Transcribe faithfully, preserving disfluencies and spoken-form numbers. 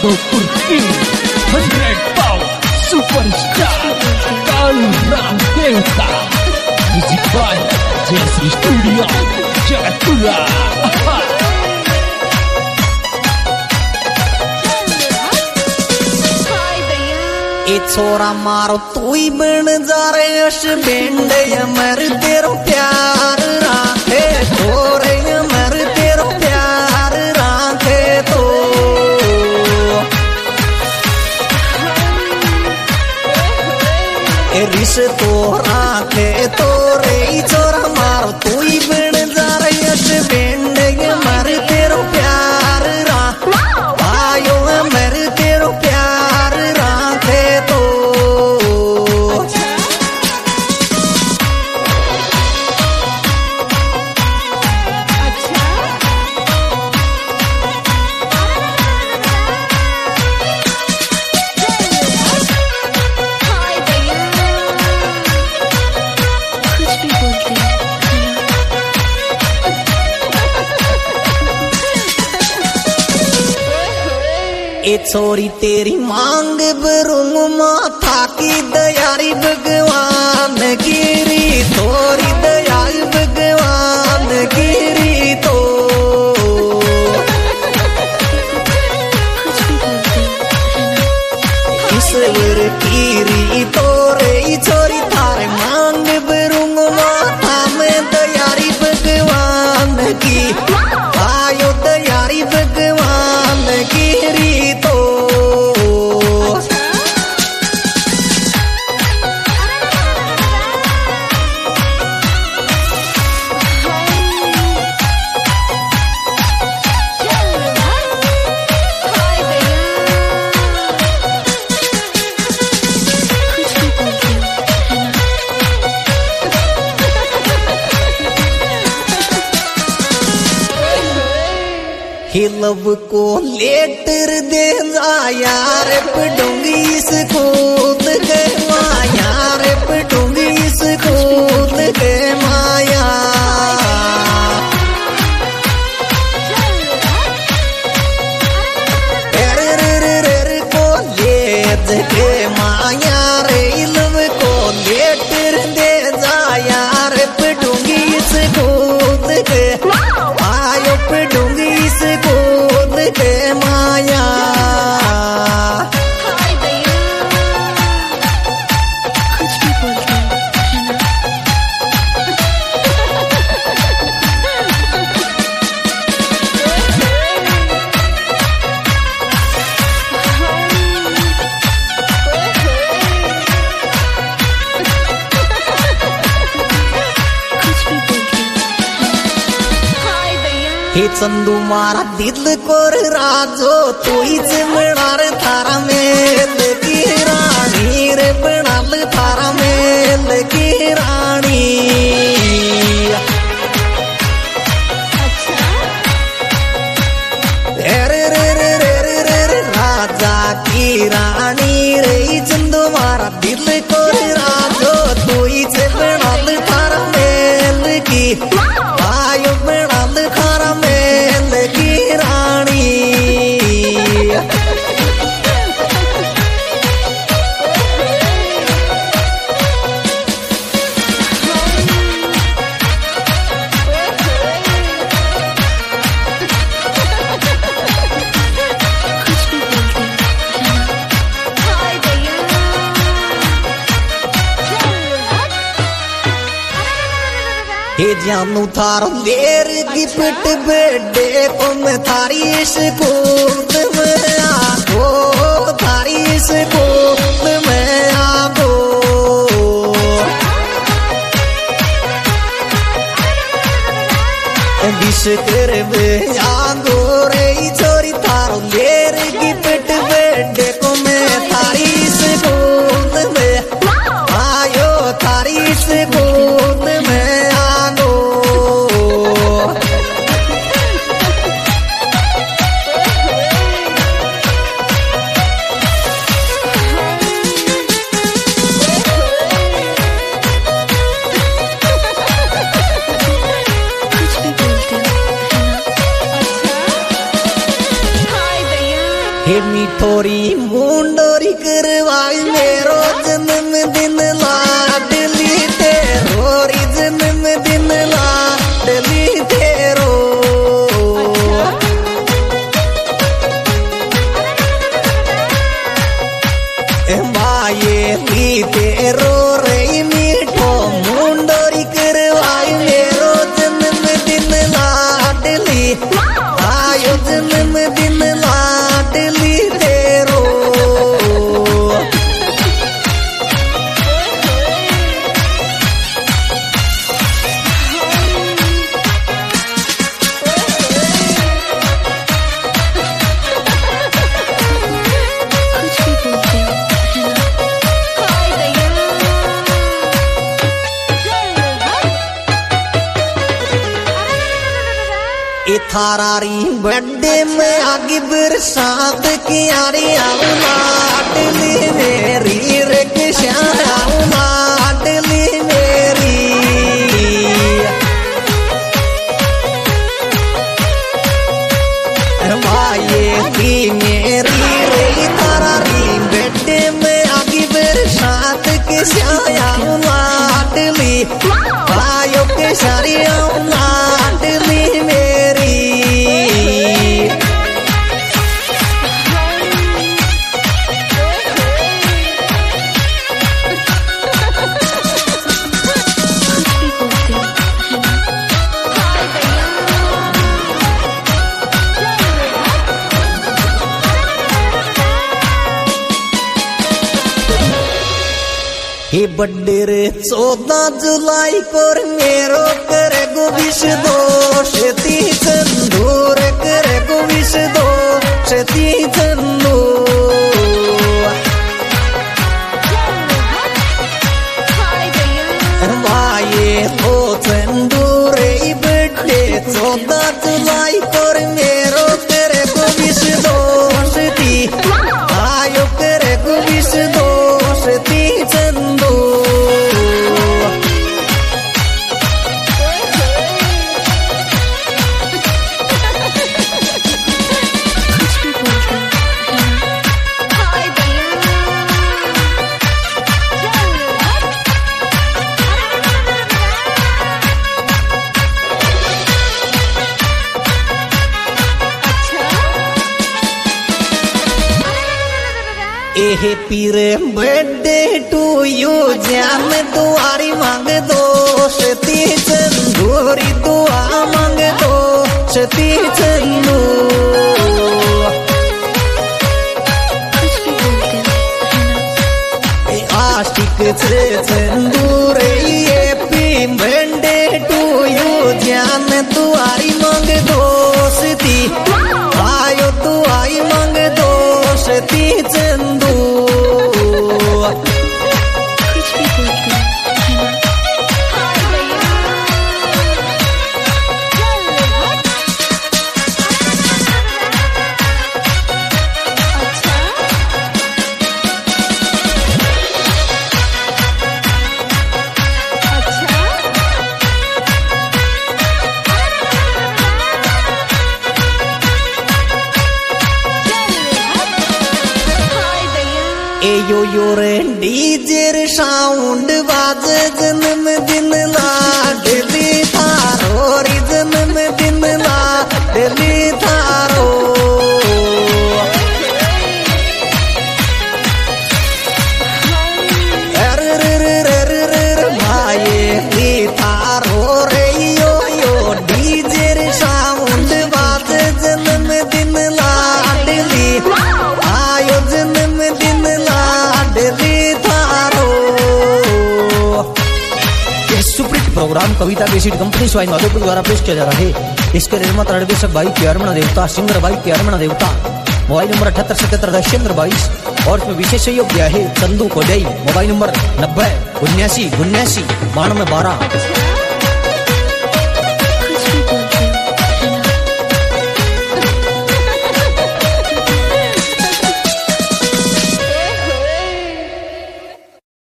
यादवपुर की hundred power superstar Kalram देवता music by Jayshree studio Jaipura. ए छोरा मारो तू ही बन जा रे अश बेंड मर तेरो प्यार राखे थोरे मर तेरो प्यार राखे तो ए रिश तो राखे तो रे छोरा मारो तू ही बन जा रे अश बेंड मर तेरो प्यार रा आयो मर तेरो प्यार राखे तो ए छोरी तेरी मांग बरूंग माथा की दयारी भगवान गिरी थोरी दयाल भगवान गिरी तो ईश्वर गिरी तो रे छोरी थारे मांग बरूंग माथा में दयारी भगवान की आयो दयारी भगवान गिरी हिलब को लेटर दे यार पडूंगी इस कूद के माया रे पडूंगी इस कूद के माया रे रे रे रे रे को लेट के माया रे हिलब को लेटर दे यार पडूंगी इस कूद के आयो पडूंगी इस कूद के माया हे चंदू मारा दिल कोर राजो तू ही चिमणार थारा मेल की रानी रे बनाल थारा मेल की रानी रे रे रे रे रे रे रे राजा की रानी रे चंदू मारा दिल कोर राजो तू ही चिमणार थारा मेल की आयो बनाल थारा मेल की रानी हे जानू थारो लेर गिफ्ट बर्थडे को मैं थारी इस कूद में आगो थारी इस कूद में आगो विश कर में आगो रे छोरी थारो लेर गिफ्ट बर्थडे को मैं थारी इस कूद में आयो थारी इस कूद में हे मिठोरी मुंडोरी करवाई मेरो जन्मदिन लाडली तेरोरी जन्मदिन लाडली तेरो माये ली तेरो रे मीठो मुंडोरी करवाई मेरो जन्मदिन लाडली आयो जन्मदिन लाडली तेरो थारारी बर्थडे में आगे बरसात की यारी लाडली मेरी रिक्शा लाडली मेरी माये की मेरी रे थारारी बर्थडे में आगे बरसात की साया लाडली आयो के सारी लाडली मेरी हे बड्डे रे चौदह जुलाई को मेरो करे गो विष दोष ती चंदूर करे गो विष दोष ती चंदू माये तो चंदूर बड्डे चौदह जुलाई को मेरो करे गो विष दोष ती आयो करे गो विष दोष ती चंदू एहे पीरे बर्थडे टू यू जान दुआरी मांग दो सती चंदूरी दुआ मांग दो सती चंदू आशिक से चंदूरे ये पी बर्थडे टू यू जान दुआरी मांग दो सती आयो दुआई मांग दो सती चंदू यो यो रे डीजेर साउंड बाजे जन्मदिन लाडली थारो रे जन्मदिन लाडली थारो अरे रे रे रे रे रे माये ली थारो रे यो यो डीजेर साउंड बाजे जन्मदिन लाडली आयो जन्मदिन प्रोग्राम कविता बेसिड कंपनी स्वाइन माधोपुर द्वारा पेश किया जा रहा है। इसके निर्माता निर्देशक भाई प्यारमणा देवता, सिंगर भाई प्यारमणा देवता। मोबाइल नंबर अठहत्तर सतहत्तर दशेंद्र बाईस और इसमें विशेष सहयोग दिया है चंदू कोडई। मोबाइल नंबर नब्बे उन्यासी उन्यासी बानवे बारह।